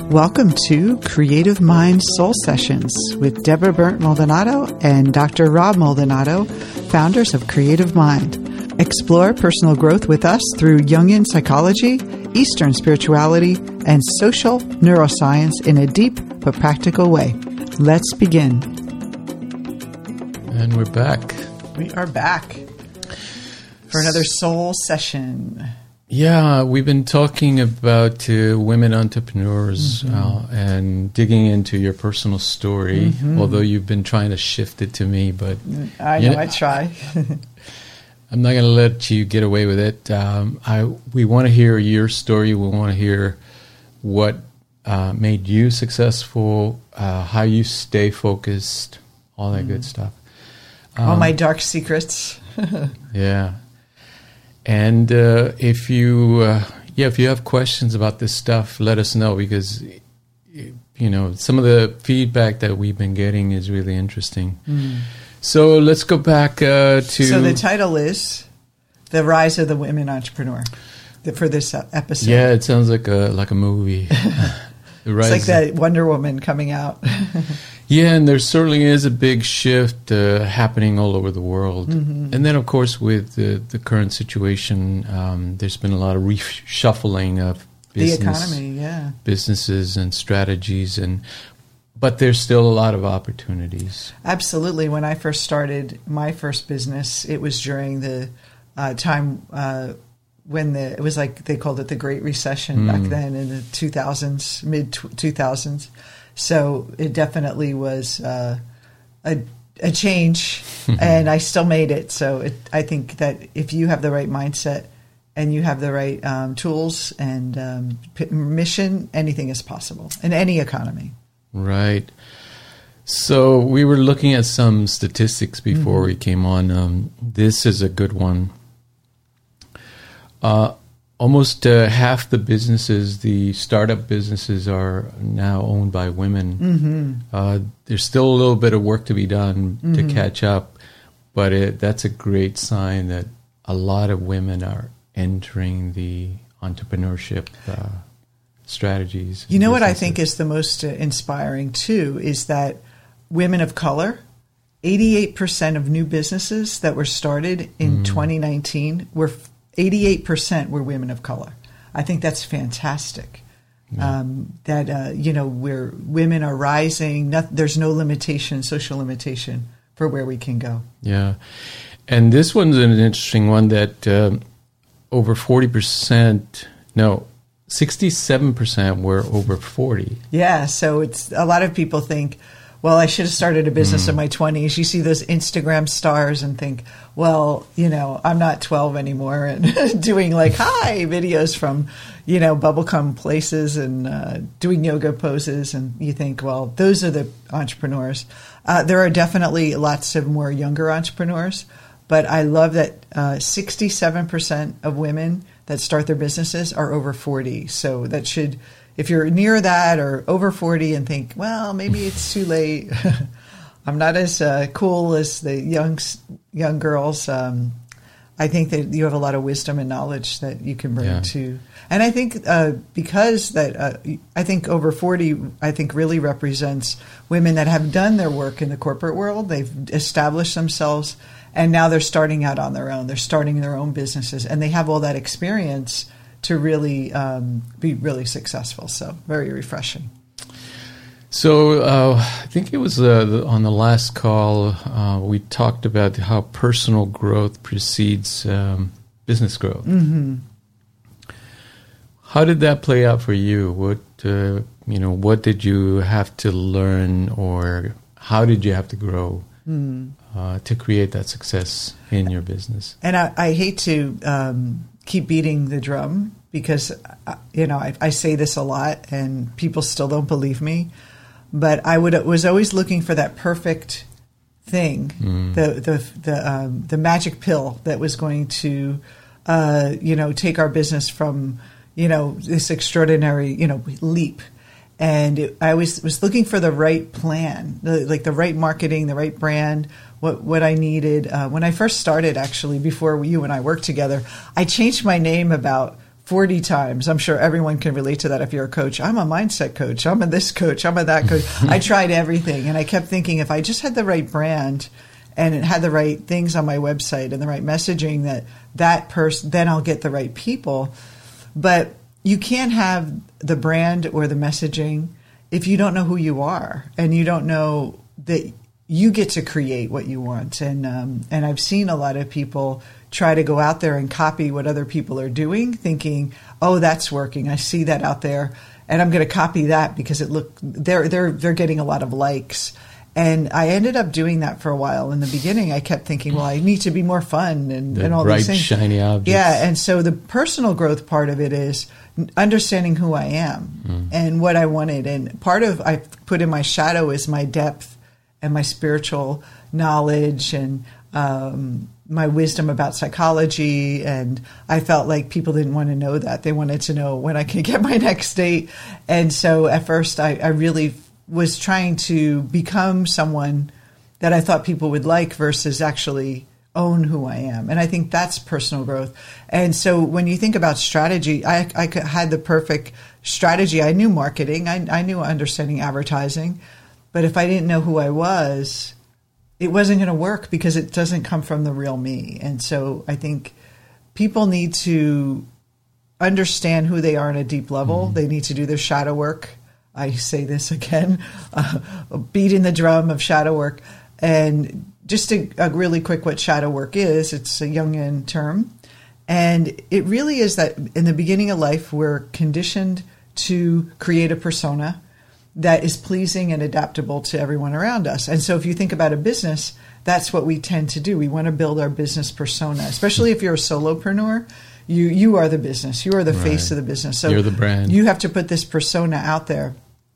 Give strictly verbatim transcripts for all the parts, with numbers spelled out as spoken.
Welcome to Creative Mind Soul Sessions with Deborah Burnt Maldonado and Doctor Rob Maldonado, founders of Creative Mind. Explore personal growth with us through Jungian psychology, Eastern spirituality, and social neuroscience in a deep but practical way. Let's begin. And we're back. We are back for another soul session. Yeah, we've been talking about uh, women entrepreneurs mm-hmm. uh, and digging into your personal story, mm-hmm. although you've been trying to shift it to me. But I know, know I try. I'm not going to let you get away with it. Um, I we want to hear your story. We want to hear what uh, made you successful, uh, how you stay focused, all that mm. good stuff. Um, all my dark secrets. Yeah. And uh, if you, uh, yeah, if you have questions about this stuff, let us know, because, you know, some of the feedback that we've been getting is really interesting. Mm. So let's go back uh, to... So the title is The Rise of the Women Entrepreneur for this episode. Yeah, it sounds like a like a movie. The rise it's like that Wonder Woman coming out. Yeah, and there certainly is a big shift uh, happening all over the world. Mm-hmm. And then, of course, with the, the current situation, um, there's been a lot of reshuffling of business, the economy, yeah, businesses and strategies, and but there's still a lot of opportunities. Absolutely. When I first started my first business, it was during the uh, time uh, when the it was like they called it the Great Recession mm. back then in the two thousands, mid two thousands. So it definitely was uh, a, a change, and I still made it. So it, I think that if you have the right mindset and you have the right um, tools and um, mission, anything is possible in any economy. Right. So we were looking at some statistics before mm-hmm. we came on. Um, this is a good one. Uh, Almost uh, half the businesses, the startup businesses, are now owned by women. Mm-hmm. Uh, there's still a little bit of work to be done mm-hmm. to catch up, but it, that's a great sign that a lot of women are entering the entrepreneurship uh, strategies. You know businesses. What I think is the most uh, inspiring, too, is that women of color, eighty-eight percent of new businesses that were started in mm. twenty nineteen were eighty-eight percent were women of color. I think that's fantastic. Yeah. Um, that, uh, you know, where women are rising, not, there's no limitation, social limitation for where we can go. Yeah. And this one's an interesting one that um, over forty percent, no, sixty-seven percent were over forty. Yeah. So it's a lot of people think, well, I should have started a business mm. in my twenties. You see those Instagram stars and think, well, you know, I'm not twelve anymore, and doing like hi videos from, you know, bubblegum places and uh, doing yoga poses. And you think, well, those are the entrepreneurs. Uh, there are definitely lots of more younger entrepreneurs, but I love that uh, sixty-seven percent of women that start their businesses are over forty. So that should... If you're near that or over forty and think, well, maybe it's too late, I'm not as uh, cool as the young young girls, um, I think that you have a lot of wisdom and knowledge that you can bring yeah. to. And I think uh, because that, uh, I think over forty, I think really represents women that have done their work in the corporate world. They've established themselves, and now they're starting out on their own. They're starting their own businesses, and they have all that experience to really um, be really successful. So very refreshing. So uh, I think it was uh, the, on the last call, uh, we talked about how personal growth precedes um, business growth. Mm-hmm. How did that play out for you? What uh, you know, what did you have to learn, or how did you have to grow mm. uh, to create that success in your business? And I, I hate to um, keep beating the drum, because, you know, I, I say this a lot and people still don't believe me, but I would was always looking for that perfect thing, mm. the the the, um, the magic pill that was going to, uh, you know, take our business from, you know, this extraordinary, you know, leap. And it, I was was looking for the right plan, the, like the right marketing, the right brand, what what I needed. Uh, when I first started, actually, before you and I worked together, I changed my name about forty times. I'm sure everyone can relate to that if you're a coach. I'm a mindset coach. I'm a this coach. I'm a that coach. I tried everything. And I kept thinking if I just had the right brand and it had the right things on my website and the right messaging, that that person, then I'll get the right people. But you can't have the brand or the messaging if you don't know who you are and you don't know that you get to create what you want. And um, and I've seen a lot of people try to go out there and copy what other people are doing, thinking, oh, that's working. I see that out there, and I'm going to copy that because it look they're they're they're getting a lot of likes. And I ended up doing that for a while. In the beginning, I kept thinking, well, I need to be more fun and, the and all bright, these things. Shiny objects. Yeah, and so the personal growth part of it is understanding who I am mm. and what I wanted. And part of I put in my shadow is my depth and my spiritual knowledge and um, my wisdom about psychology. And I felt like people didn't want to know that. They wanted to know when I could get my next date. And so at first, I, I really was trying to become someone that I thought people would like versus actually own who I am. And I think that's personal growth. And so when you think about strategy, I, I had the perfect strategy. I knew marketing. I, I knew understanding advertising. But if I didn't know who I was, it wasn't going to work because it doesn't come from the real me. And so I think people need to understand who they are on a deep level. Mm-hmm. They need to do their shadow work. I say this again, uh, beating the drum of shadow work. And just a, a really quick what shadow work is, it's a Jungian term. And it really is that in the beginning of life, we're conditioned to create a persona that is pleasing and adaptable to everyone around us. And so if you think about a business, that's what we tend to do. We want to build our business persona, especially if you're a solopreneur. You you are the business. You are the right. face of the business. So you're the brand. You have to put this persona out there.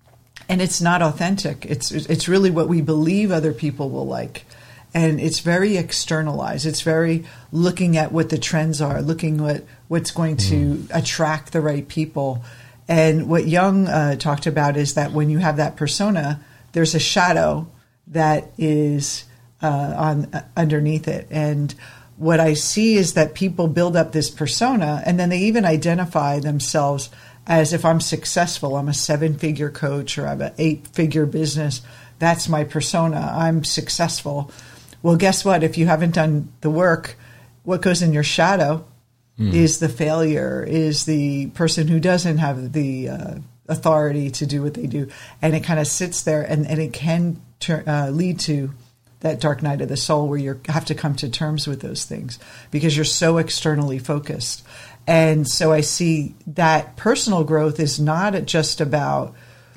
And it's not authentic. It's it's really what we believe other people will like. And it's very externalized. It's very looking at what the trends are, looking at what's going to mm. attract the right people. And what Jung uh, talked about is that when you have that persona, there's a shadow that is uh, on uh, underneath it. And what I see is that people build up this persona, and then they even identify themselves as if I'm successful, I'm a seven-figure coach or I have an eight-figure business. That's my persona. I'm successful. Well, guess what? If you haven't done the work, what goes in your shadow mm. is the failure, is the person who doesn't have the uh, authority to do what they do. And it kind of sits there, and, and it can ter- uh, lead to that dark night of the soul where you have to come to terms with those things because you're so externally focused. And so I see that personal growth is not just about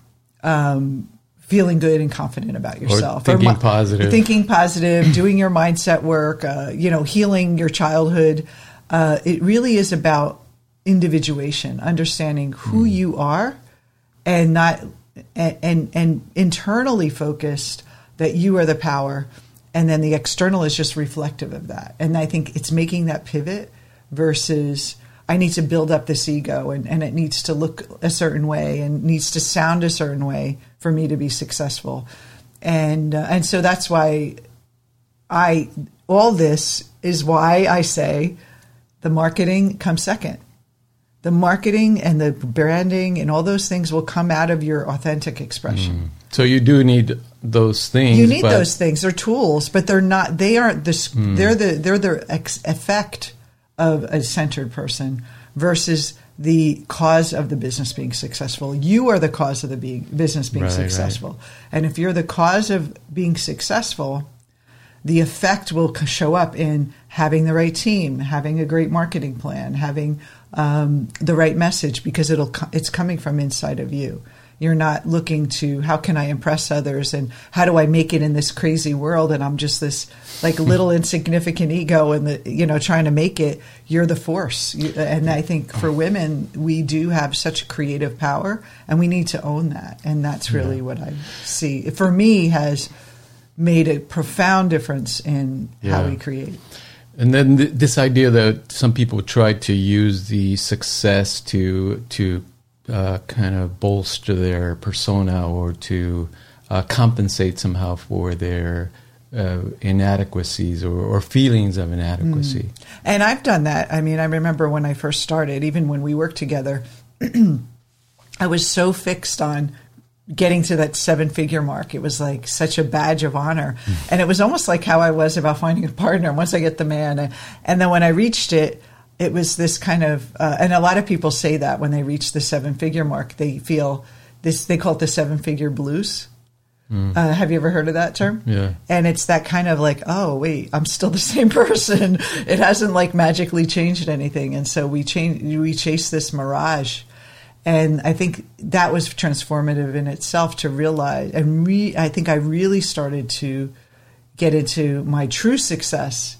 um, feeling good and confident about yourself. Or thinking or, positive. Thinking positive, doing your mindset work, uh, you know, healing your childhood. Uh, it really is about individuation, understanding who mm. you are and not and, and and internally focused that you are the power. And then the external is just reflective of that. And I think it's making that pivot versus I need to build up this ego and, and it needs to look a certain way and needs to sound a certain way for me to be successful. And uh, and so that's why I all this is why I say the marketing comes second. The marketing and the branding and all those things will come out of your authentic expression. Mm. So you do need those things. You need those things. They're tools, but they're not. They aren't this. Mm. They're the they're the ex- effect of a centered person versus the cause of the business being successful. You are the cause of the being, business being right, successful. Right. And if you're the cause of being successful, the effect will show up in having the right team, having a great marketing plan, having um, the right message, because it'll it's coming from inside of you. You're not looking to how can I impress others and how do I make it in this crazy world, and I'm just this like little insignificant ego and the you know trying to make it. You're the force, you, and I think for women we do have such creative power, and we need to own that. And that's really yeah. what I see for me has made a profound difference in yeah. how we create. And then th- this idea that some people try to use the success to to uh, kind of bolster their persona or to uh, compensate somehow for their uh, inadequacies or, or feelings of inadequacy. Mm. And I've done that. I mean, I remember when I first started, even when we worked together, I was so fixed on getting to that seven-figure mark. It was like such a badge of honor. Mm. And it was almost like how I was about finding a partner. Once I get the man, and, and then when I reached it, it was this kind of, uh, and a lot of people say that when they reach the seven-figure mark, they feel this, they call it the seven-figure blues. Mm. Uh, have you ever heard of that term? Yeah. And it's that kind of like, oh, wait, I'm still the same person. It hasn't like magically changed anything. And so we change, we chase this mirage. And I think that was transformative in itself to realize, and re, I think I really started to get into my true success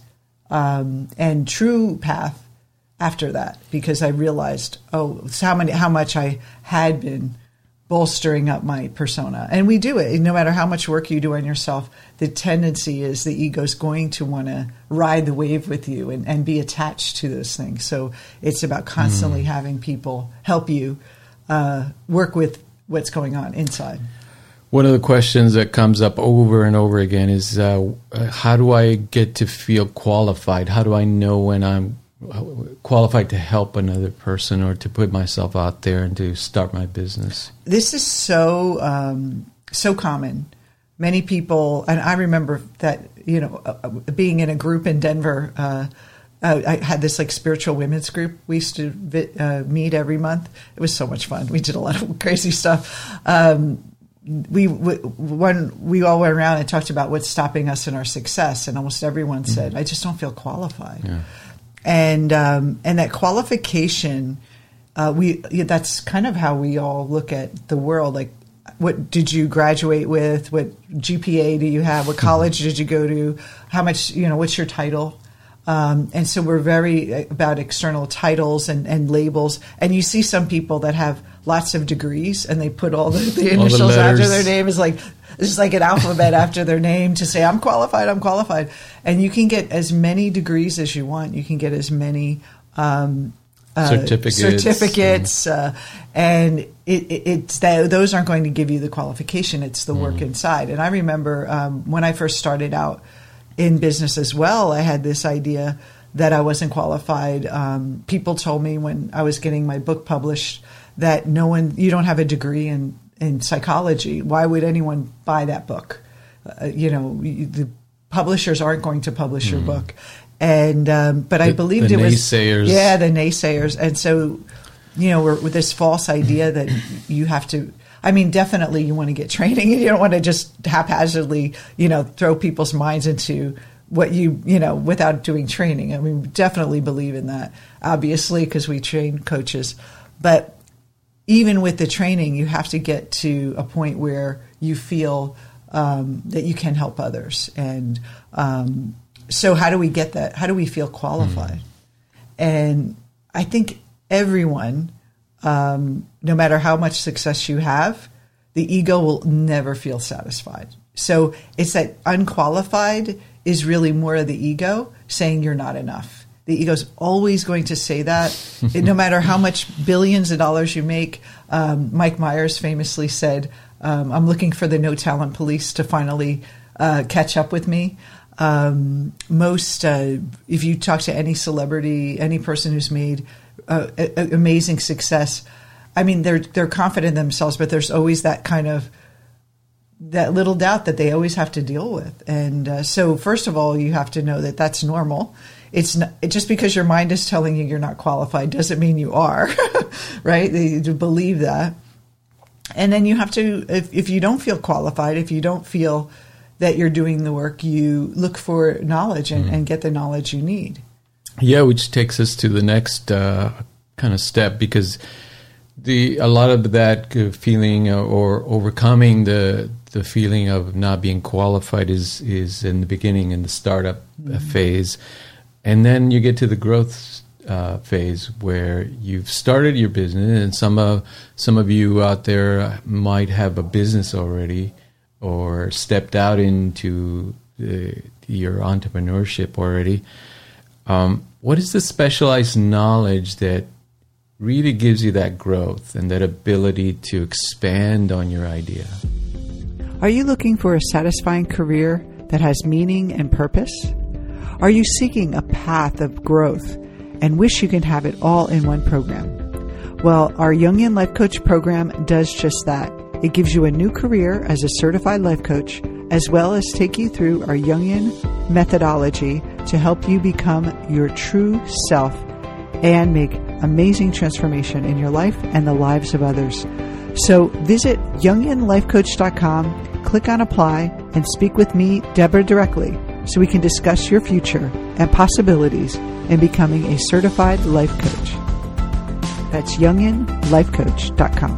um, and true path after that, because I realized, oh, how many, how much I had been bolstering up my persona. And we do it. No matter how much work you do on yourself, the tendency is the ego's going to want to ride the wave with you and, and be attached to those things. So it's about constantly mm. having people help you uh, work with what's going on inside. One of the questions that comes up over and over again is, uh, how do I get to feel qualified? How do I know when I'm qualified to help another person or to put myself out there and to start my business? This is so um, so common. Many people, and I remember that, you know, uh, being in a group in Denver, uh, uh, I had this like spiritual women's group. We used to vi- uh, meet every month. It was so much fun. We did a lot of crazy stuff. Um, we w- when we all went around and talked about what's stopping us in our success, and almost everyone said, mm-hmm. "I just don't feel qualified." Yeah. And um, and that qualification, uh, we that's kind of how we all look at the world. Like, what did you graduate with? What G P A do you have? What college did you go to? How much, you know, what's your title? Um, and so we're very about external titles and, and labels. And you see some people that have lots of degrees and they put all the, the initials all the after their name. Is like it's just like an alphabet after their name to say, I'm qualified, I'm qualified. And you can get as many degrees as you want. You can get as many um, uh, certificates. certificates uh, and it, it, it's that, those aren't going to give you the qualification. It's the work mm. inside. And I remember um, when I first started out in business as well, I had this idea that I wasn't qualified. Um, people told me when I was getting my book published that no one, you don't have a degree in, in psychology. Why would anyone buy that book? Uh, you know, the publishers aren't going to publish mm. your book. And, um, but the, I believed the it was, naysayers. yeah, the naysayers. And so, you know, we're with this false idea that you have to, I mean, definitely you want to get training. You don't want to just haphazardly, you know, throw people's minds into what you, you know, without doing training. I mean, we definitely believe in that, obviously, because we train coaches. But even with the training, you have to get to a point where you feel um, that you can help others. And um, so how do we get that? How do we feel qualified? Mm. And I think everyone, Um, no matter how much success you have, the ego will never feel satisfied. So it's that unqualified is really more of the ego saying you're not enough. The ego's always going to say that, no matter how much billions of dollars you make. Um, Mike Myers famously said, um, I'm looking for the no talent police to finally uh, catch up with me. Um, most, uh, if you talk to any celebrity, any person who's made Uh, a, amazing success, I mean, they're they're confident in themselves, but there's always that kind of that little doubt that they always have to deal with. And uh, so, first of all, you have to know that that's normal. It's not, it, just because your mind is telling you you're not qualified doesn't mean you are, right? They, to believe that, and then you have to. If, if you don't feel qualified, if you don't feel that you're doing the work, you look for knowledge and, mm. and get the knowledge you need. Yeah, which takes us to the next uh, kind of step, because the a lot of that feeling or overcoming the the feeling of not being qualified is is in the beginning, in the startup mm-hmm. phase, and then you get to the growth uh, phase where you've started your business, and some of some of you out there might have a business already or stepped out into the, your entrepreneurship already. Um, what is the specialized knowledge that really gives you that growth and that ability to expand on your idea? Are you looking for a satisfying career that has meaning and purpose? Are you seeking a path of growth and wish you can have it all in one program? Well, our Jungian Life Coach program does just that. It gives you a new career as a certified life coach, as well as take you through our Jungian methodology to help you become your true self and make amazing transformation in your life and the lives of others. So visit jungian life coach dot com, click on apply, and speak with me, Deborah, directly so we can discuss your future and possibilities in becoming a certified life coach. That's jungian life coach dot com.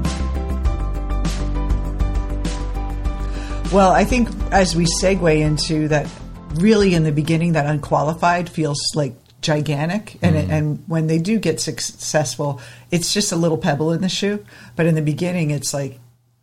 Well, I think as we segue into that, really in the beginning, that unqualified feels like gigantic. And, mm. it, and when they do get successful, it's just a little pebble in the shoe. But in the beginning, it's like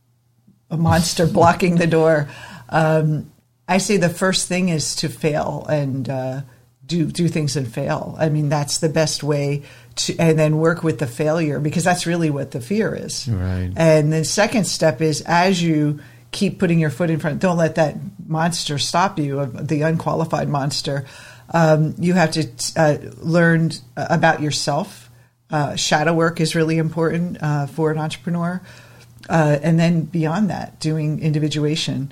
a monster blocking the door. Um, I say the first thing is to fail and uh, do do things and fail. I mean, that's the best way to, and then work with the failure, because that's really what the fear is. Right. And the second step is, as you keep putting your foot in front, don't let that monster stop you, the unqualified monster. Um, you have to uh, learn about yourself. Uh, shadow work is really important uh, for an entrepreneur. Uh, and then beyond that, doing individuation.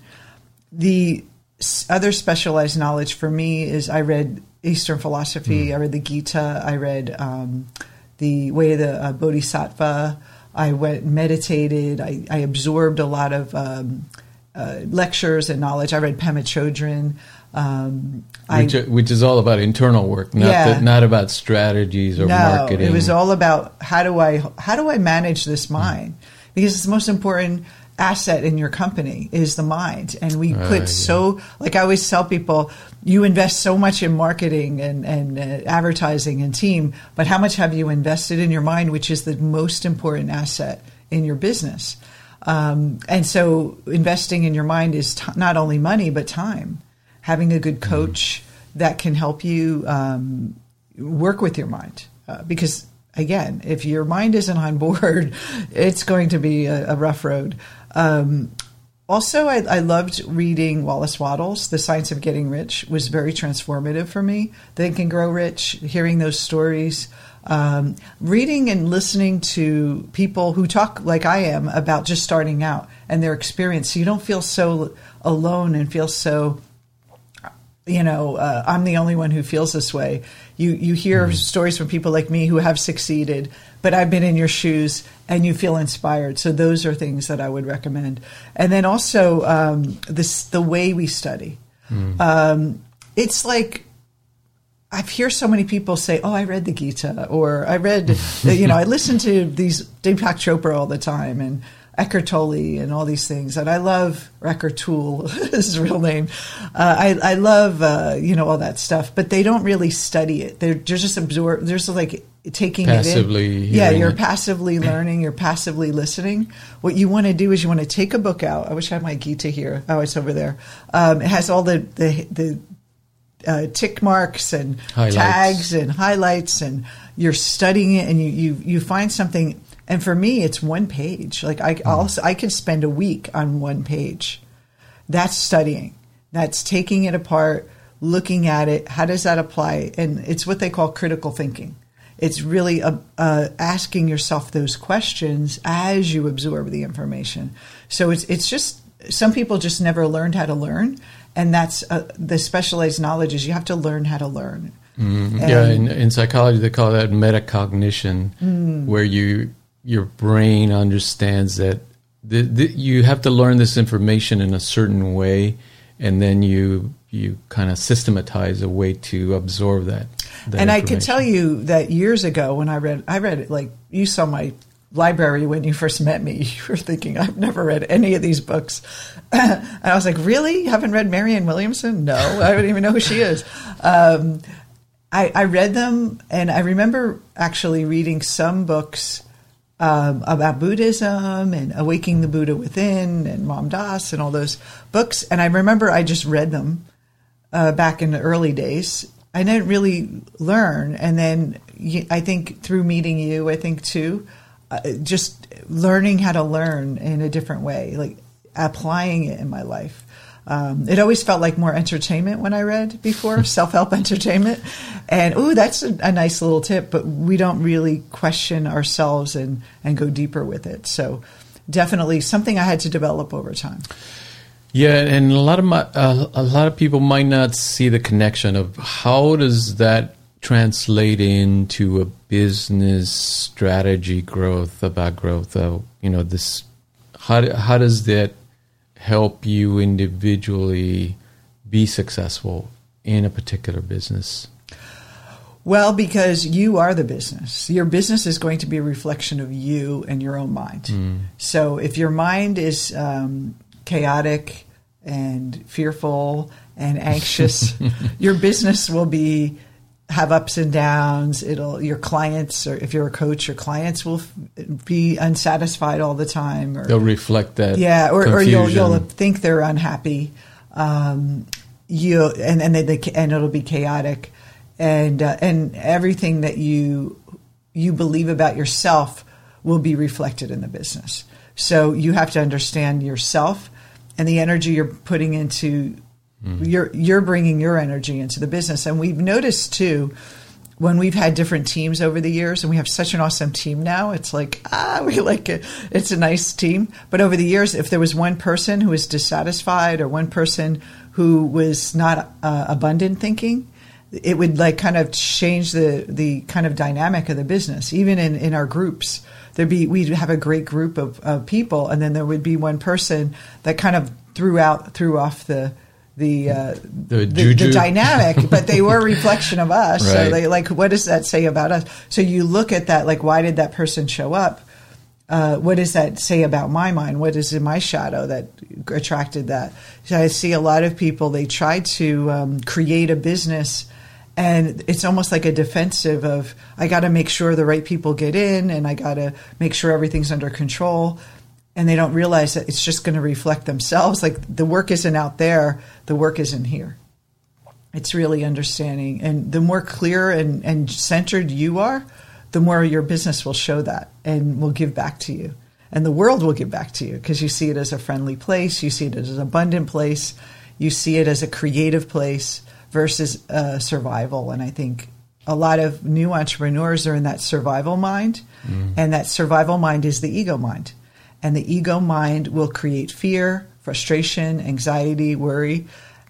The other specialized knowledge for me is I read Eastern philosophy. Mm. I read the Gita. I read um, the Way of the uh, Bodhisattva. I went meditated. I, I absorbed a lot of um, uh, lectures and knowledge. I read Pema Chodron. Um, which, I, which is all about internal work, not yeah. the, not about strategies or no, marketing. It was all about how do I how do I manage this mind? Mm. Because it's the most important asset in your company is the mind. And we uh, put yeah. so, like I always tell people, you invest so much in marketing and, and uh, advertising and team, but how much have you invested in your mind, which is the most important asset in your business? Um, and so investing in your mind is t- not only money, but time. Having a good coach mm-hmm. that can help you um, work with your mind. Uh, because again, if your mind isn't on board, it's going to be a, a rough road. Um, also, I, I loved reading Wallace Wattles. The Science of Getting Rich was very transformative for me. Think and Grow Rich, hearing those stories, um, reading and listening to people who talk like I am about just starting out and their experience. So you don't feel so alone and feel so, you know, uh, I'm the only one who feels this way. You you hear mm-hmm. stories from people like me who have succeeded, but I've been in your shoes and you feel inspired. So those are things that I would recommend. And then also um, this the way we study. Mm. Um, it's like I hear so many people say, oh, I read the Gita, or I read, you know, I listen to these Deepak Chopra all the time and Eckhart Tolle and all these things. And I love Eckhart Tolle, his real name. Uh, I, I love, uh, you know, all that stuff, but they don't really study it. They're just absorb. There's like taking passively it in. Yeah, you're it. passively learning. You're passively listening. What you want to do is you want to take a book out. I wish I had my Gita here. Oh, it's over there. Um, it has all the, the, the uh, tick marks and highlights. tags and highlights, and you're studying it, and you, you, you find something. And for me, it's one page. Like I also, I could spend a week on one page. That's studying. That's taking it apart, looking at it. How does that apply? And it's what they call critical thinking. It's really uh, uh, asking yourself those questions as you absorb the information. So it's it's just some people just never learned how to learn, and that's uh, the specialized knowledge is you have to learn how to learn. Mm-hmm. Yeah, in, in psychology they call that metacognition, mm. where you. Your brain understands that the, the, you have to learn this information in a certain way, and then you you kind of systematize a way to absorb that. that and I can tell you that years ago when I read, I read it like you saw my library when you first met me. You were thinking, I've never read any of these books. And I was like, really? You haven't read Marianne Williamson? No, I don't even know who she is. Um, I, I read them, and I remember actually reading some books Um, about Buddhism and Awakening the Buddha Within and Ram Dass and all those books. And I remember I just read them uh, back in the early days. I didn't really learn. And then I think through meeting you, I think too, uh, just learning how to learn in a different way, like applying it in my life. Um, it always felt like more entertainment when I read before, self-help entertainment. And, ooh, that's a, a nice little tip, but we don't really question ourselves and, and go deeper with it. So definitely something I had to develop over time. Yeah, and a lot of my, uh, a lot of people might not see the connection of how does that translate into a business strategy growth, about growth. Uh, you know, this how how does that help you individually be successful in a particular business? Well, because you are the business. Your business is going to be a reflection of you and your own mind. Mm. So if your mind is um, chaotic and fearful and anxious, your business will be have ups and downs. It'll your clients, or if you're a coach, your clients will be unsatisfied all the time. Or, they'll reflect that. Yeah, or, or confusion. you'll you'll think they're unhappy. Um, you and and they, they, and it'll be chaotic, and uh, and everything that you you believe about yourself will be reflected in the business. So you have to understand yourself and the energy you're putting into. Mm-hmm. You're you're bringing your energy into the business. And we've noticed, too, when we've had different teams over the years, and we have such an awesome team now, it's like, ah, we like it. It's a nice team. But over the years, if there was one person who was dissatisfied or one person who was not uh, abundant thinking, it would like kind of change the, the kind of dynamic of the business. Even in, in our groups, there'd be we'd have a great group of, of people, and then there would be one person that kind of threw out threw off the The, uh, the, the, the dynamic, but they were a reflection of us. Right. So they like, what does that say about us? So you look at that, like, why did that person show up? Uh, what does that say about my mind? What is in my shadow that attracted that? So I see a lot of people, they try to um, create a business, and it's almost like a defensive of, I got to make sure the right people get in, and I got to make sure everything's under control. And they don't realize that it's just going to reflect themselves. Like, the work isn't out there, the work is in here. It's really understanding. And the more clear and, and centered you are, the more your business will show that and will give back to you. And the world will give back to you because you see it as a friendly place. You see it as an abundant place. You see it as a creative place versus uh, survival. And I think a lot of new entrepreneurs are in that survival mind. Mm. And that survival mind is the ego mind. And the ego mind will create fear, frustration, anxiety, worry.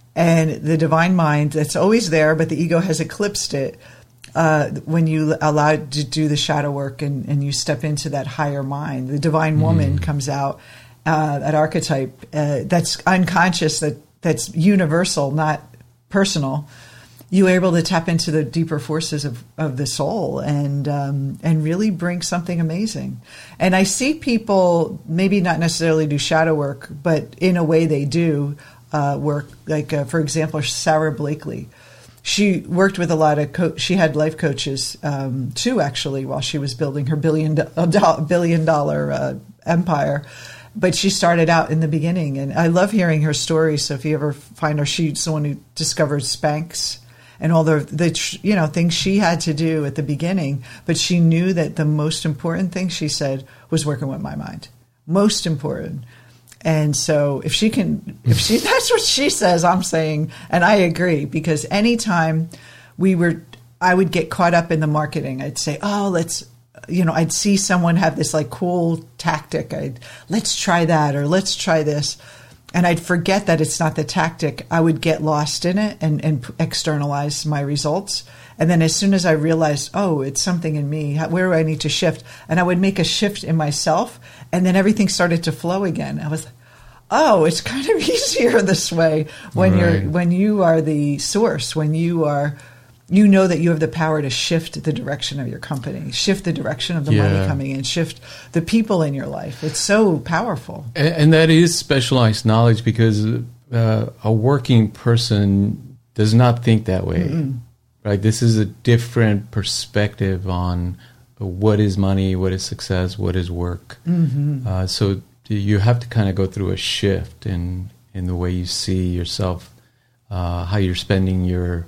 And the divine mind, that's always there, but the ego has eclipsed it. Uh, when you allow it to do the shadow work and, and you step into that higher mind, the divine woman mm. comes out, uh, that archetype uh, that's unconscious, that that's universal, not personal. You're able to tap into the deeper forces of, of the soul and um, and really bring something amazing. And I see people maybe not necessarily do shadow work, but in a way they do uh, work. Like, uh, for example, Sarah Blakely. She worked with a lot of co- – she had life coaches um, too, actually, while she was building her billion, do- billion dollar uh, empire. But she started out in the beginning. And I love hearing her story. So if you ever find her, she's the one who discovered Spanx. And all the, the you know things she had to do at the beginning, but she knew that the most important thing, she said, was working with my mind. Most important. And so if she can, if she, that's what she says, I'm saying, and I agree, because anytime we were, I would get caught up in the marketing. I'd say, oh, let's, you know, I'd see someone have this like cool tactic. I'd, let's try that, or let's try this. And I'd forget that it's not the tactic. I would get lost in it and, and externalize my results. And then as soon as I realized, oh, it's something in me, where do I need to shift? And I would make a shift in myself, and then everything started to flow again. I was, oh, it's kind of easier this way when right. you're when you are the source, when you are, you know that you have the power to shift the direction of your company, shift the direction of the yeah. money coming in, shift the people in your life. It's so powerful. And, and that is specialized knowledge, because uh, a working person does not think that way. Mm-mm. Right? This is a different perspective on what is money, what is success, what is work. Mm-hmm. Uh, so you have to kind of go through a shift in, in the way you see yourself, uh, how you're spending your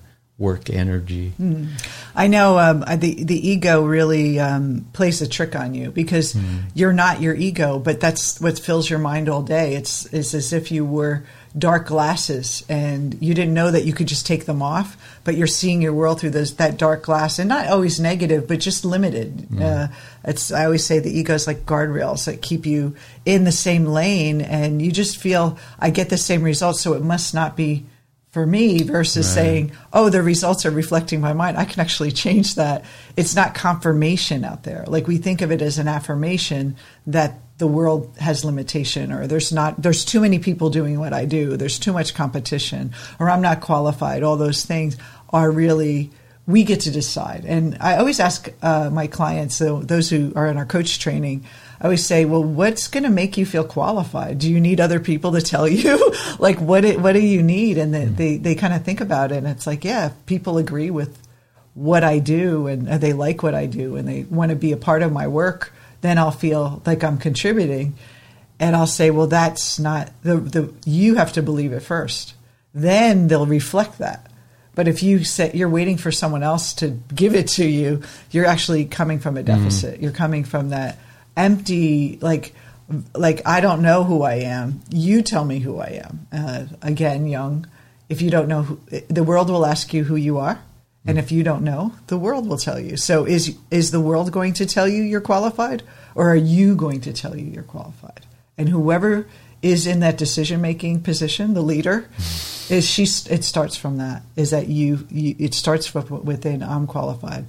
work energy. Mm. I know um, the the ego really um, plays a trick on you because mm. you're not your ego, but that's what fills your mind all day. It's it's as if you were dark glasses and you didn't know that you could just take them off, but you're seeing your world through those, that dark glass, and not always negative, but just limited. Mm. Uh, it's I always say the ego is like guardrails that keep you in the same lane, and you just feel I get the same results, so it must not be for me, versus right. saying, oh, the results are reflecting my mind. I can actually change that. It's not confirmation out there. Like we think of it as an affirmation that the world has limitation, or there's not, there's too many people doing what I do. There's too much competition, or I'm not qualified. All those things are really, we get to decide. And I always ask uh, my clients, so those who are in our coach training, I always say, well, what's going to make you feel qualified? Do you need other people to tell you? Like, what what do you need? And they, they, they kind of think about it. And it's like, yeah, if people agree with what I do and they like what I do and they want to be a part of my work, then I'll feel like I'm contributing. And I'll say, well, that's not, the, the you have to believe it first. Then they'll reflect that. But if you say you're waiting for someone else to give it to you, you're actually coming from a deficit. Mm-hmm. You're coming from that empty, like, like I don't know who I am. You tell me who I am. Uh, again, Jung, if you don't know, who, the world will ask you who you are. And if you don't know, the world will tell you. So is is the world going to tell you you're qualified, or are you going to tell you you're qualified? And whoever is in that decision-making position, the leader, is she. It starts from that. Is that you? you it starts from within. I'm qualified,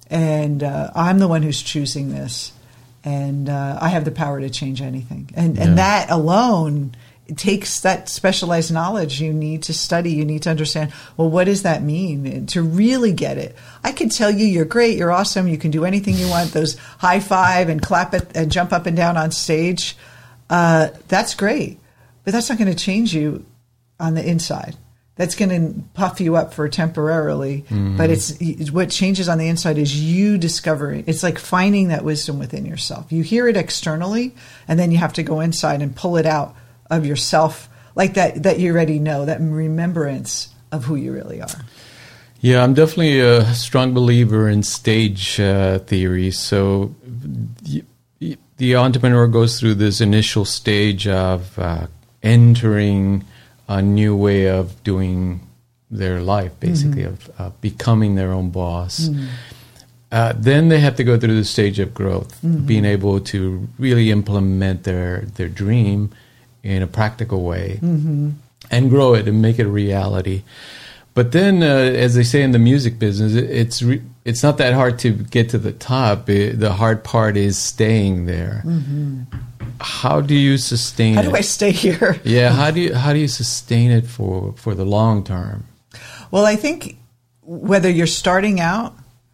and uh, I'm the one who's choosing this. And uh, I have the power to change anything. And yeah. and that alone takes that specialized knowledge you need to study. You need to understand, well, what does that mean? And to really get it. I can tell you you're great, you're awesome, you can do anything you want, those high five and clap it and jump up and down on stage. Uh, that's great. But that's not going to change you on the inside. That's going to puff you up for temporarily, mm-hmm. but it's what changes on the inside is you discovering. It's like finding that wisdom within yourself. You hear it externally, and then you have to go inside and pull it out of yourself, like that. That you already know, that remembrance of who you really are. Yeah, I'm definitely a strong believer in stage uh, theory. So y- y- the entrepreneur goes through this initial stage of uh, entering a new way of doing their life, basically, mm-hmm. of uh, becoming their own boss. Mm-hmm. Uh, then they have to go through the stage of growth, mm-hmm. being able to really implement their, their dream in a practical way mm-hmm. and grow it and make it a reality. But then, uh, as they say in the music business, it, it's re- it's not that hard to get to the top. It, the hard part is staying there. Mm-hmm. How do you sustain how it? How do I stay here? Yeah, how do you how do you sustain it for, for the long term? Well, I think whether you're starting out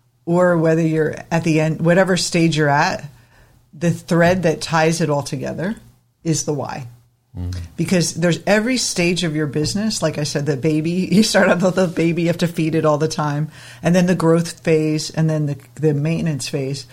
or whether you're at the end, whatever stage you're at, the thread that ties it all together is the why. Mm. Because there's every stage of your business, like I said, the baby, you start out with the baby, you have to feed it all the time, and then the growth phase, and then the, the maintenance phase.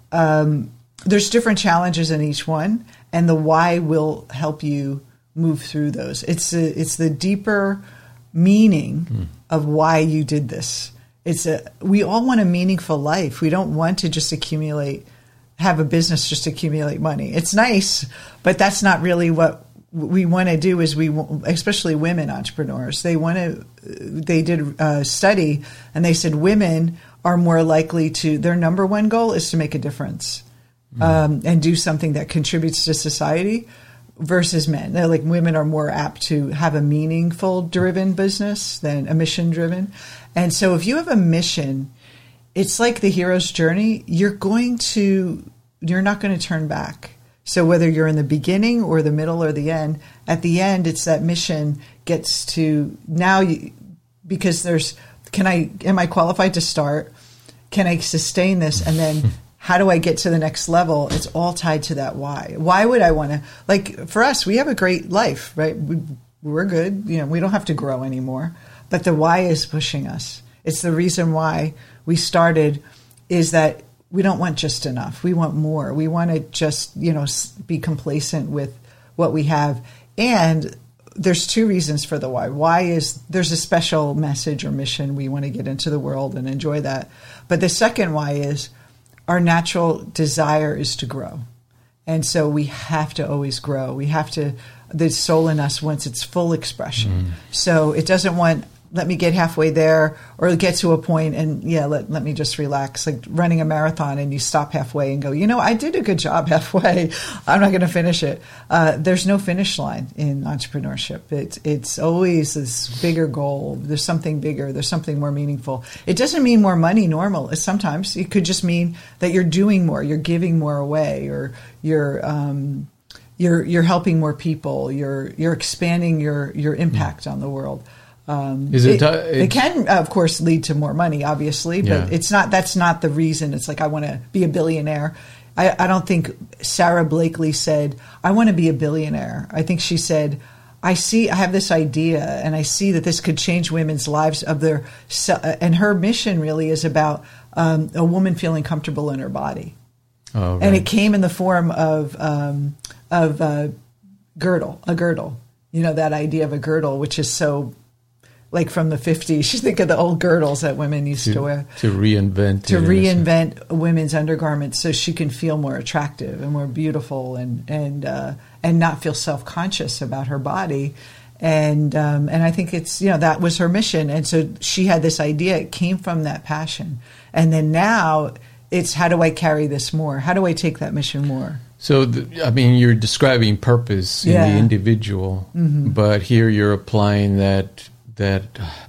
Um, there's different challenges in each one, and the why will help you move through those. It's a, it's the deeper meaning mm. of why you did this. It's a we all want a meaningful life. We don't want to just accumulate, have a business just accumulate money. It's nice, but that's not really what we want to do. Is we, especially women entrepreneurs, they want to. They did a study, and they said women are more likely to. Their number one goal is to make a difference. Mm. Um, and do something that contributes to society versus men. They're like women are more apt to have a meaningful driven business than a mission driven. And so if you have a mission, it's like the hero's journey. You're going to, you're not going to turn back. So whether you're in the beginning or the middle or the end, at the end, it's that mission gets to now you, because there's, can I, am I qualified to start? Can I sustain this? And then how do I get to the next level? It's all tied to that why. Why would I want to, like for us, we have a great life, right? We, we're good. You know, we don't have to grow anymore, but the why is pushing us. It's the reason why we started is that we don't want just enough. We want more. We want to just, you know, be complacent with what we have. And there's two reasons for the why. Why is there's a special message or mission. We want to get into the world and enjoy that. But the second why is our natural desire is to grow. And so we have to always grow. We have to, the soul in us wants its full expression. Mm. So it doesn't want, let me get halfway there or get to a point and, yeah, let, let me just relax. Like running a marathon and you stop halfway and go, you know, I did a good job halfway. I'm not going to finish it. Uh, there's no finish line in entrepreneurship. It's, it's always this bigger goal. There's something bigger. There's something more meaningful. It doesn't mean more money normal. Sometimes it could just mean that you're doing more, you're giving more away, or you're, um, you're, you're helping more people. You're, you're expanding your, your impact mm. on the world. Um, Is it, it, it can, of course, lead to more money, obviously, but yeah. it's not. That's not the reason. It's like I want to be a billionaire. I, I don't think Sarah Blakely said, "I want to be a billionaire." I think she said, "I see. I have this idea, and I see that this could change women's lives of their." And her mission really is about um, a woman feeling comfortable in her body, oh, right. and it came in the form of um, of uh, girdle, a girdle. You know, that idea of a girdle, which is so. Like from the fifties, you think of the old girdles that women used to, to wear. To reinvent. To reinvent women's undergarments so she can feel more attractive and more beautiful and and uh, and not feel self-conscious about her body. And um, and I think it's, you know, that was her mission. And so she had this idea. It came from that passion. And then now it's, how do I carry this more? How do I take that mission more? So, the, I mean, you're describing purpose in yeah. the individual, mm-hmm. but here you're applying that that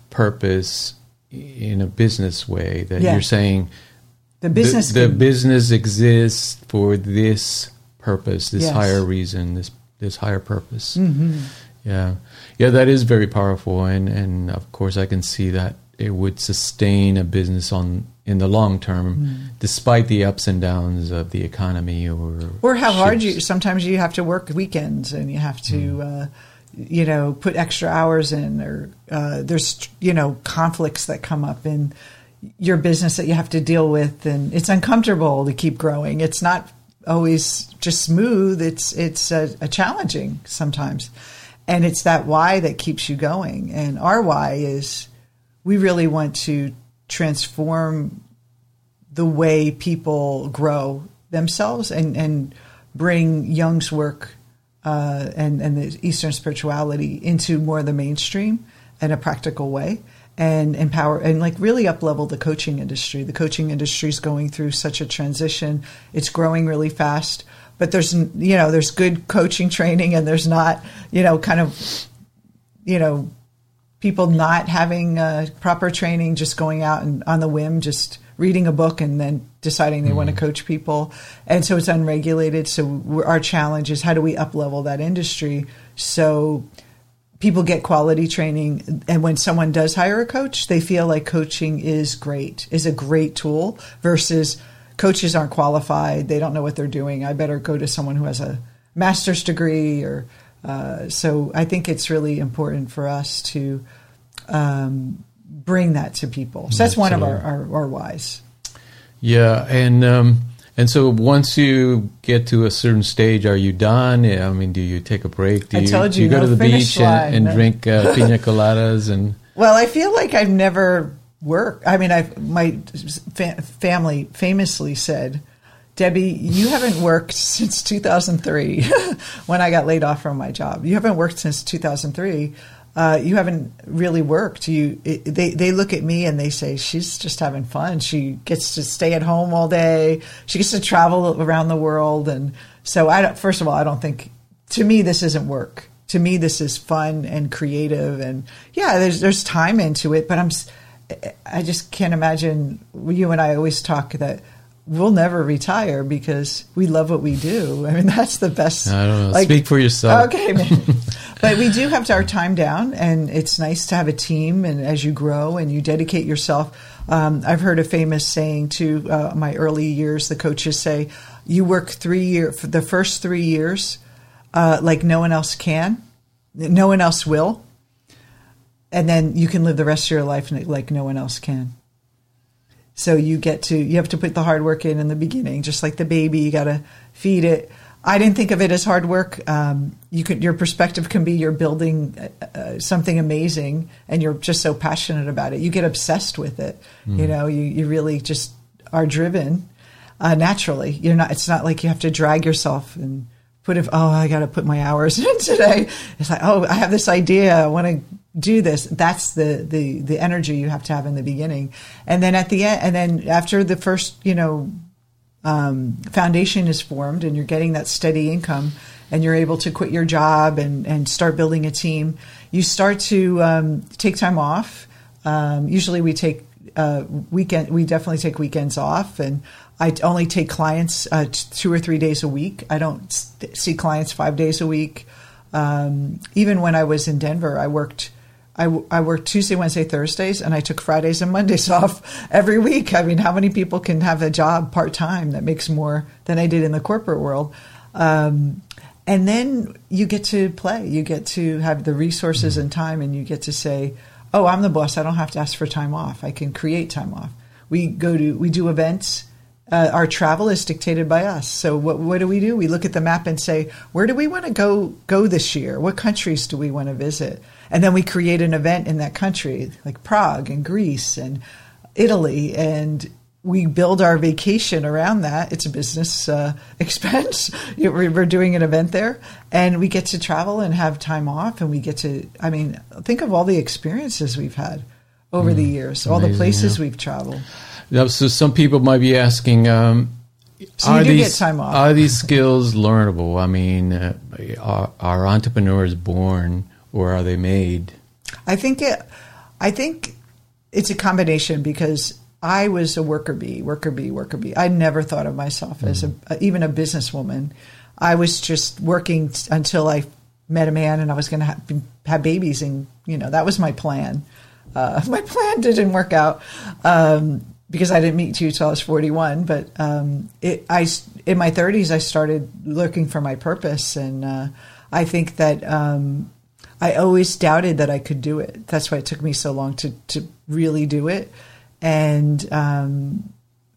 purpose in a business way, that yeah. you're saying the business the, the can, business exists for this purpose, this yes. higher reason, this this higher purpose. Mm-hmm. Yeah, yeah, that is very powerful, and and of course I can see that it would sustain a business on in the long term, mm. despite the ups and downs of the economy, or or how shifts. hard you. Sometimes you have to work weekends, and you have to. Mm. Uh, you know, put extra hours in, or uh, there's, you know, conflicts that come up in your business that you have to deal with, and it's uncomfortable to keep growing. It's not always just smooth. It's it's a, a challenging sometimes, and it's that why that keeps you going. And our why is we really want to transform the way people grow themselves and and bring Jung's work. Uh, and, and the Eastern spirituality into more of the mainstream in a practical way, and empower and like really up level the coaching industry. The coaching industry is going through such a transition. It's growing really fast, but there's, you know, there's good coaching training and there's not, you know, kind of, you know, people not having uh, proper training, just going out and on the whim, just reading a book and then deciding they mm-hmm. want to coach people. And so it's unregulated. So we're, our challenge is how do we up level that industry so people get quality training. And when someone does hire a coach, they feel like coaching is great, is a great tool versus coaches aren't qualified. They don't know what they're doing. I better go to someone who has a master's degree or uh, so I think it's really important for us to um, bring that to people. So that's one of our, our, our whys. Yeah, and um, and so once you get to a certain stage, are you done? I mean, do you take a break? Do I you, told do you, you go no to the beach and, and no. drink uh, pina coladas? And well, I feel like I've never worked. I mean, I my fa- family famously said, Debbie, you haven't worked since two thousand three when I got laid off from my job. You haven't worked since two thousand three. Uh, you haven't really worked. You, it, they, they look at me and they say, she's just having fun. She gets to stay at home all day. She gets to travel around the world. And so I don't, first of all, I don't think, to me, this isn't work. To me, this is fun and creative. And yeah, there's, there's time into it, but I'm, I just can't imagine. You and I always talk that we'll never retire because we love what we do. I mean, that's the best. I don't know. Like, speak for yourself. Okay, man. But we do have our time down, and it's nice to have a team. And as you grow and you dedicate yourself, um, I've heard a famous saying too. Uh, my early years, the coaches say, "You work three years for the first three years, uh, like no one else can, no one else will, and then you can live the rest of your life like no one else can." So you get to, you have to put the hard work in in the beginning, just like the baby. You got to feed it. I didn't think of it as hard work. Um, you could, your perspective can be you're building uh, something amazing, and you're just so passionate about it. You get obsessed with it. Mm. You know, you, you really just are driven uh, naturally. You're not. It's not like you have to drag yourself and put it. Oh, I got to put my hours in today. It's like, oh, I have this idea. I want to do this. That's the the the energy you have to have in the beginning, and then at the end, and then after the first, you know. Um, foundation is formed and you're getting that steady income and you're able to quit your job and, and start building a team, you start to um, take time off. Um, usually we take uh, weekend, we definitely take weekends off, and I only take clients uh, t- two or three days a week. I don't st- see clients five days a week. Um, even when I was in Denver, I worked I, I worked Tuesday, Wednesday, Thursdays, and I took Fridays and Mondays off every week. I mean, how many people can have a job part-time that makes more than I did in the corporate world? Um, and then you get to play. You get to have the resources and time, and you get to say, oh, I'm the boss. I don't have to ask for time off. I can create time off. We go to, we do events. Uh, our travel is dictated by us. So what what do we do? We look at the map and say, where do we want to go go this year? What countries do we want to visit? And then we create an event in that country, like Prague and Greece and Italy, and we build our vacation around that. It's a business uh, expense. We're doing an event there, and we get to travel and have time off, and we get to, I mean, think of all the experiences we've had over mm, the years, all the places yeah. we've traveled. Now, so some people might be asking, um, so you are, do these, get time off. are these skills learnable? I mean, uh, are, are entrepreneurs born or are they made? I think it, I think it's a combination, because I was a worker bee, worker bee, worker bee. I never thought of myself mm-hmm. as a, even a businesswoman. I was just working t- until I met a man and I was going to have, have babies, and you know that was my plan. Uh, my plan didn't work out. Um, because I didn't meet you till I was forty-one. But um, it, I, in my thirties, I started looking for my purpose. And uh, I think that um, I always doubted that I could do it. That's why it took me so long to, to really do it. And um,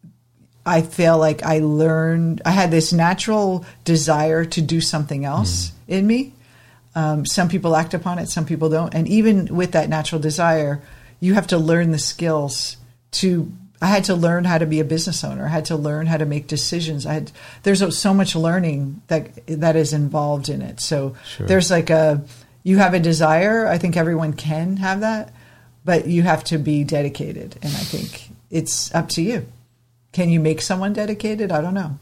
I feel like I learned, I had this natural desire to do something else mm. in me. Um, some people act upon it, some people don't. And even with that natural desire, you have to learn the skills to I had to learn how to be a business owner. I had to learn how to make decisions. I had, there's so much learning that that is involved in it. So sure. there's like a, you have a desire. I think everyone can have that, but you have to be dedicated. And I think it's up to you. Can you make someone dedicated? I don't know.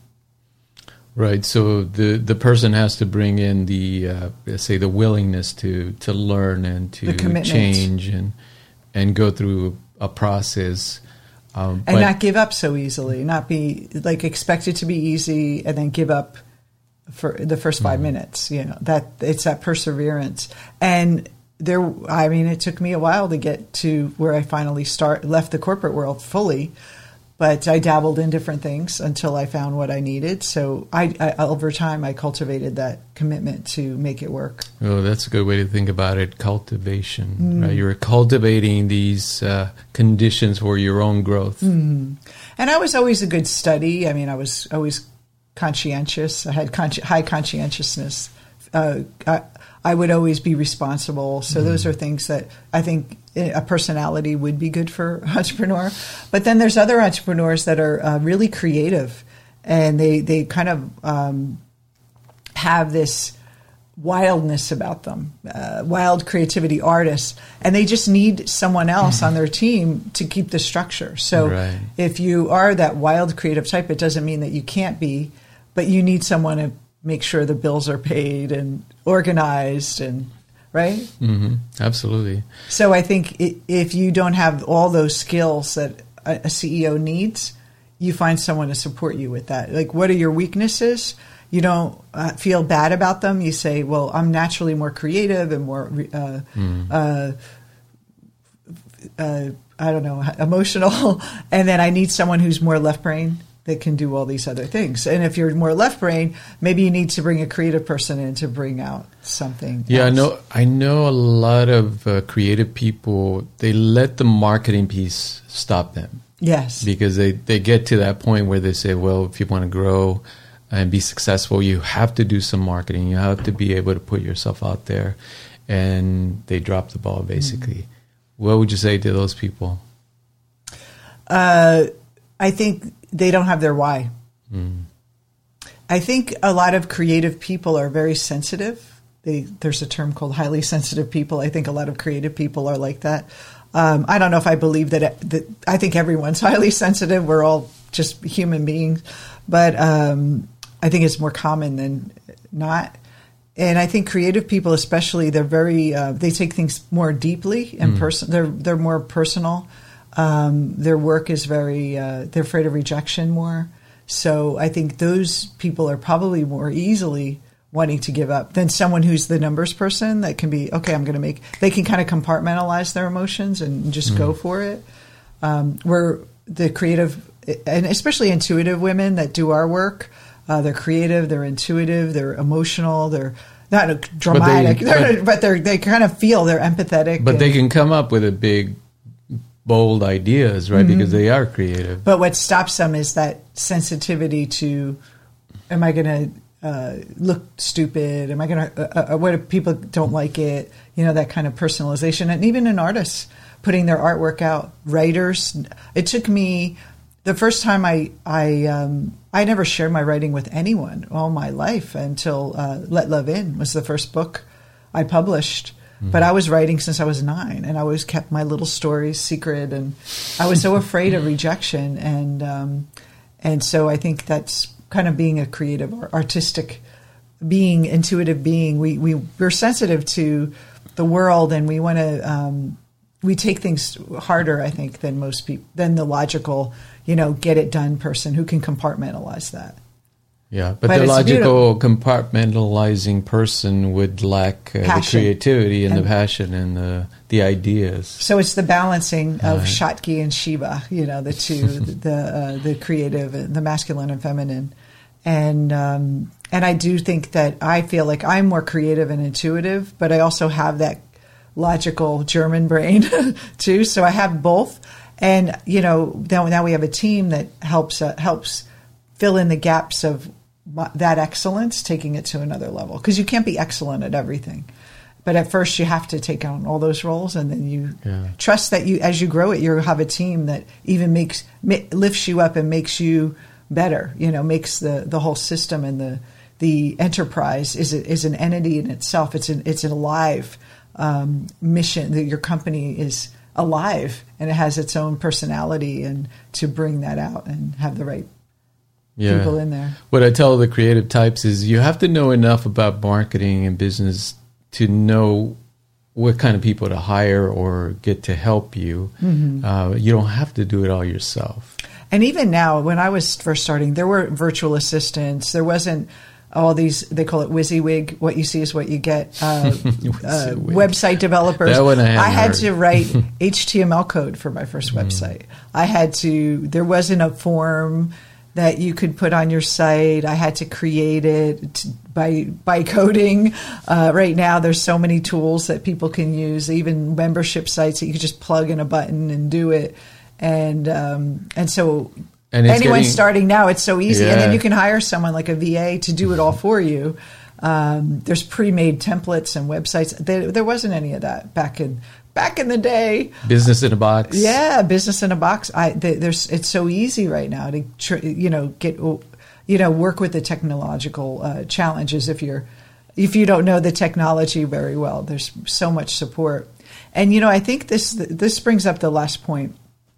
Right. So the, the person has to bring in the, uh, let's say, the willingness to, to learn and to change and and go through a process. Um, and not give up so easily, not be like expect it to be easy and then give up for the first five mm-hmm. minutes. You know, that it's that perseverance. And there, I mean, it took me a while to get to where I finally start left the corporate world fully, but I dabbled in different things until I found what I needed. So I, I over time, I cultivated that commitment to make it work. Oh, that's a good way to think about it. Cultivation, mm. right? You're cultivating these uh, conditions for your own growth. Mm. And I was always a good study. I mean, I was always conscientious. I had consci- high conscientiousness. Uh, I, I would always be responsible. So mm. those are things that I think a personality would be good for an entrepreneur. But then there's other entrepreneurs that are uh, really creative, and they, they kind of um, have this wildness about them, uh, wild creativity artists, and they just need someone else on their team to keep the structure. So right. if you are that wild creative type, it doesn't mean that you can't be, but you need someone to make sure the bills are paid and organized and right? Mm-hmm. Absolutely. So I think it, if you don't have all those skills that a, a C E O needs, you find someone to support you with that. Like, what are your weaknesses? You don't uh, feel bad about them. You say, well, I'm naturally more creative and more, uh, mm. uh, uh, I don't know, emotional. And then I need someone who's more left brain that can do all these other things. And if you're more left brain, maybe you need to bring a creative person in to bring out something Yeah, else. I know I know a lot of uh, creative people, they let the marketing piece stop them. Yes. Because they, they get to that point where they say, well, if you want to grow, and be successful, you have to do some marketing. You have to be able to put yourself out there. And they drop the ball, basically. Mm. What would you say to those people? Uh, I think they don't have their why. Mm. I think a lot of creative people are very sensitive. They, there's a term called highly sensitive people. I think a lot of creative people are like that. Um, I don't know if I believe that, that. I think everyone's highly sensitive. We're all just human beings. But um, I think it's more common than not. And I think creative people, especially, they're very, uh, they take things more deeply and mm. person. They're they're more personal. Um, their work is very, uh, they're afraid of rejection more. So I think those people are probably more easily wanting to give up than someone who's the numbers person that can be, okay, I'm going to make, they can kind of compartmentalize their emotions and just mm. go for it. Um, where the creative, and especially intuitive women that do our work, uh, they're creative, they're intuitive, they're emotional, they're not dramatic, but, they, they're, but, but they're, they kind of feel, they're empathetic. But and, they can come up with a big, bold ideas, right? Mm-hmm. Because they are creative. But what stops them is that sensitivity to, am I going to uh, look stupid? Am I going to, uh, uh, what if people don't like it? You know, that kind of personalization. And even in artists putting their artwork out, writers, it took me, the first time I, I, um, I never shared my writing with anyone all my life until uh, Let Love In was the first book I published. But I was writing since I was nine, and I always kept my little stories secret, and I was so afraid of rejection, and um, and so I think that's kind of being a creative, or artistic being, intuitive being. We we we're sensitive to the world, and we want to um, we take things harder, I think, than most people, than the logical, you know, get it done person who can compartmentalize that. Yeah, but, but the logical beautiful. compartmentalizing person would lack uh, the creativity and, and the passion and the the ideas. So it's the balancing of right. Shakti and Shiva, you know, the two, the uh, the creative, and the masculine and feminine, and um, and I do think that I feel like I'm more creative and intuitive, but I also have that logical German brain too. So I have both, and you know, now now we have a team that helps uh, helps fill in the gaps of that excellence, taking it to another level. Because you can't be excellent at everything. But at first you have to take on all those roles, and then you yeah. trust that you, as you grow it, you have a team that even makes, lifts you up and makes you better, you know, makes the, the whole system and the, the enterprise is a, is an entity in itself. It's an, it's an alive um, mission that your company is alive, and it has its own personality, and to bring that out and have the right yeah. people in there. What I tell the creative types is you have to know enough about marketing and business to know what kind of people to hire or get to help you. Mm-hmm. Uh, you don't have to do it all yourself. And even now, when I was first starting, there were virtual assistants. There wasn't all these, they call it WYSIWYG, what you see is what you get, uh, uh, website developers. That one I, I had heard. to write H T M L code for my first website. Mm. I had to, there wasn't a form that you could put on your site. I had to create it by by coding. Uh, right now, there's so many tools that people can use, even membership sites that you can just plug in a button and do it. And um, and so and anyone getting, starting now, it's so easy. Yeah. And then you can hire someone like a V A to do it all for you. Um, there's pre-made templates and websites. There, there wasn't any of that back in back in the day. Business in a box. Yeah, business in a box. I they, there's it's so easy right now to tr- you know get you know work with the technological uh, challenges. If you're if you don't know the technology very well, there's so much support. And you know, I think this this brings up the last point.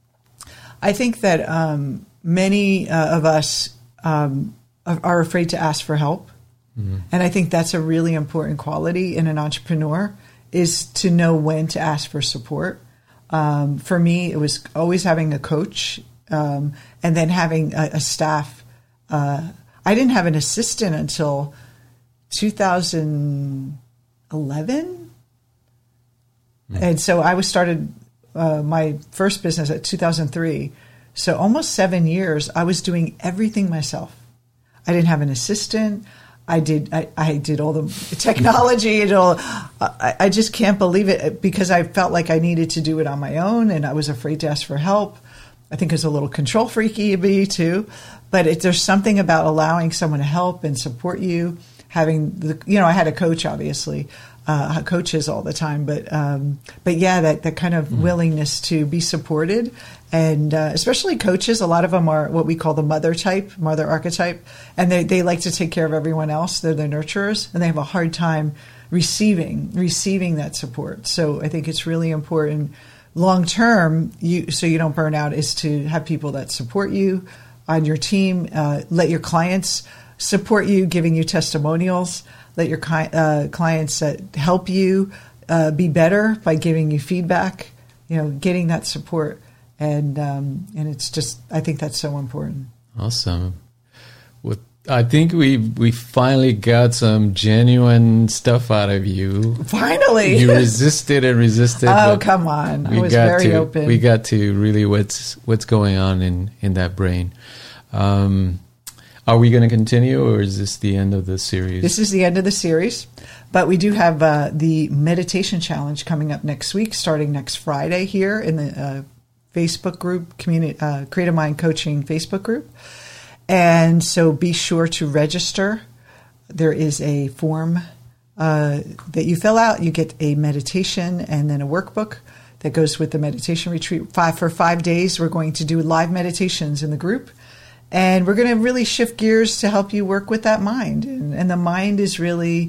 I think that um, many uh, of us um, are afraid to ask for help. Mm-hmm. And I think that's a really important quality in an entrepreneur, is to know when to ask for support. Um, for me, it was always having a coach um, and then having a, a staff. Uh, I didn't have an assistant until two thousand eleven. Mm-hmm. And so I was started uh, my first business at two thousand three. So almost seven years, I was doing everything myself. I didn't have an assistant. I did. I, I did all the technology and all. I, I just can't believe it, because I felt like I needed to do it on my own, and I was afraid to ask for help. I think it's a little control freaky of me too. But it, there's something about allowing someone to help and support you. Having the, you know, I had a coach, obviously, uh, coaches all the time, but um, but yeah, that that kind of mm. willingness to be supported, and uh, especially coaches. A lot of them are what we call the mother type, mother archetype, and they they like to take care of everyone else. They're the nurturers, and they have a hard time receiving receiving that support. So I think it's really important long term, you so you don't burn out, is to have people that support you on your team. Uh, let your clients support you, giving you testimonials. Let your uh, clients uh, help you uh, be better by giving you feedback. You know, getting that support, and um, and it's just, I think that's so important. Awesome. Well, I think we we finally got some genuine stuff out of you. Finally, you resisted and resisted. Oh, come on! I was very to, open. We got to really what's what's going on in in that brain. Um, Are we going to continue, or is this the end of the series? This is the end of the series, but we do have uh, the meditation challenge coming up next week, starting next Friday here in the uh, Facebook group, community, uh, Creative Mind Coaching Facebook group. And so be sure to register. There is a form uh, that you fill out. You get a meditation and then a workbook that goes with the meditation retreat. Five for five days, we're going to do live meditations in the group. And we're going to really shift gears to help you work with that mind. And, and the mind is really,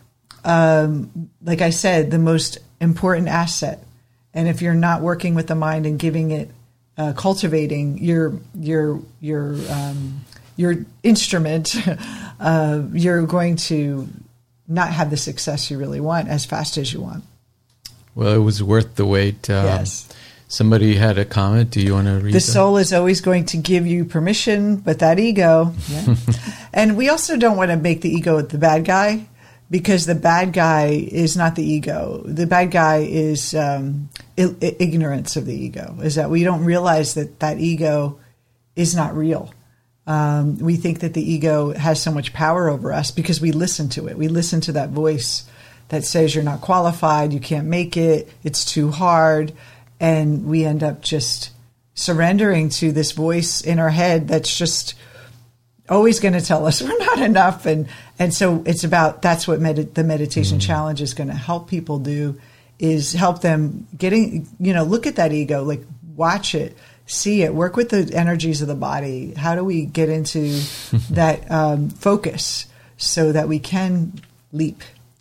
um, like I said, the most important asset. And if you're not working with the mind and giving it, uh, cultivating your your your um, your instrument, uh, you're going to not have the success you really want as fast as you want. Well, it was worth the wait. Um, yes. Somebody had a comment. Do you want to read The that? soul is always going to give you permission, but that ego. Yeah. And we also don't want to make the ego the bad guy, because the bad guy is not the ego. The bad guy is um, I- ignorance of the ego, is that we don't realize that that ego is not real. Um, we think that the ego has so much power over us because we listen to it. We listen to that voice that says you're not qualified, you can't make it, it's too hard. And we end up just surrendering to this voice in our head that's just always going to tell us we're not enough. And and so it's about, that's what med- the meditation mm-hmm. challenge is going to help people do, is help them getting, you know, look at that ego, like watch it, see it, work with the energies of the body. How do we get into that um, focus so that we can leap?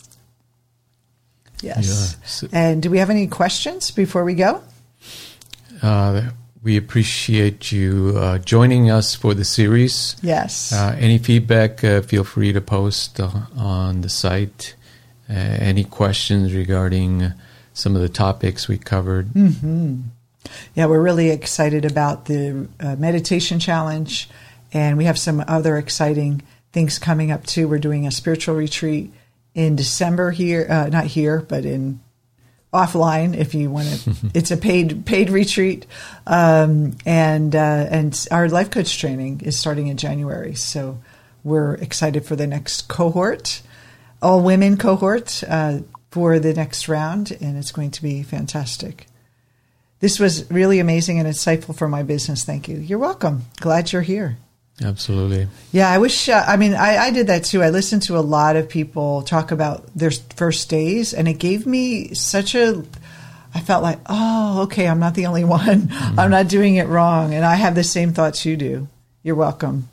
Yes. Yeah. So, and do we have any questions before we go? Uh, we appreciate you uh, joining us for the series. Yes. Uh, any feedback, uh, feel free to post uh, on the site. Uh, any questions regarding some of the topics we covered? Mm-hmm. Yeah, we're really excited about the uh, meditation challenge, and we have some other exciting things coming up too. We're doing a spiritual retreat in December here, uh, not here, but in offline, if you want to. It's a paid paid retreat, um, and uh, and our life coach training is starting in January. So we're excited for the next cohort, all women cohort, uh, for the next round, and it's going to be fantastic. This was really amazing and insightful for my business. Thank you. You're welcome. Glad you're here. Absolutely. Yeah, I wish, uh, I mean, I, I did that too. I listened to a lot of people talk about their first days, and it gave me such a, I felt like, oh, okay, I'm not the only one. Mm-hmm. I'm not doing it wrong. And I have the same thoughts you do. You're welcome.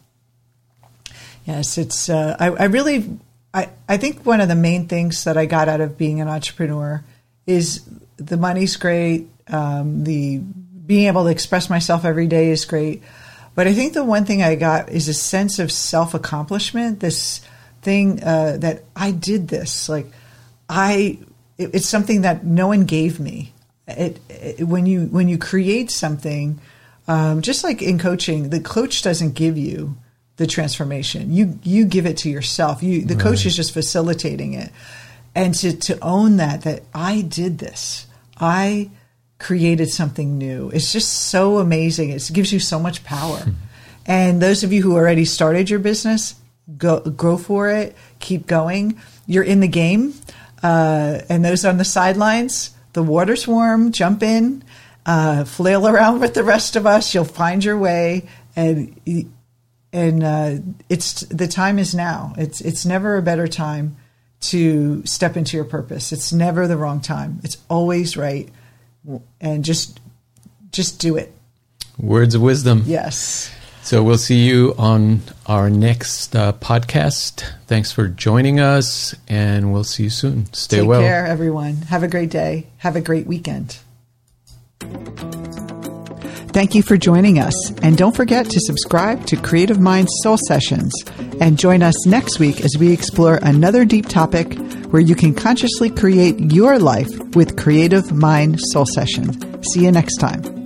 Yes, it's, uh, I, I really, I, I think one of the main things that I got out of being an entrepreneur is the money's great. Um, the being able to express myself every day is great. But I think the one thing I got is a sense of self-accomplishment, this thing uh, that I did this. Like, I, it, it's something that no one gave me. It, it, when you when you create something, um, just like in coaching, the coach doesn't give you the transformation. You you give it to yourself. You the right. coach is just facilitating it. And to, to own that, that I did this. I created something new. It's just so amazing. It gives you so much power. Mm-hmm. And those of you who already started your business, go go for it. Keep going. You're in the game. Uh, and those on the sidelines, the water's warm. Jump in. uh, flail around with the rest of us. You'll find your way, and and uh, it's the time is now. It's it's never a better time to step into your purpose. It's never the wrong time. It's always right, and just just do it. Words of wisdom. Yes. So we'll see you on our next uh, podcast. Thanks for joining us, and we'll see you soon. Stay Take well. Take care, everyone. Have a great day. Have a great weekend. Thank you for joining us. And don't forget to subscribe to Creative Mind Soul Sessions. And join us next week as we explore another deep topic where you can consciously create your life with Creative Mind Soul Sessions. See you next time.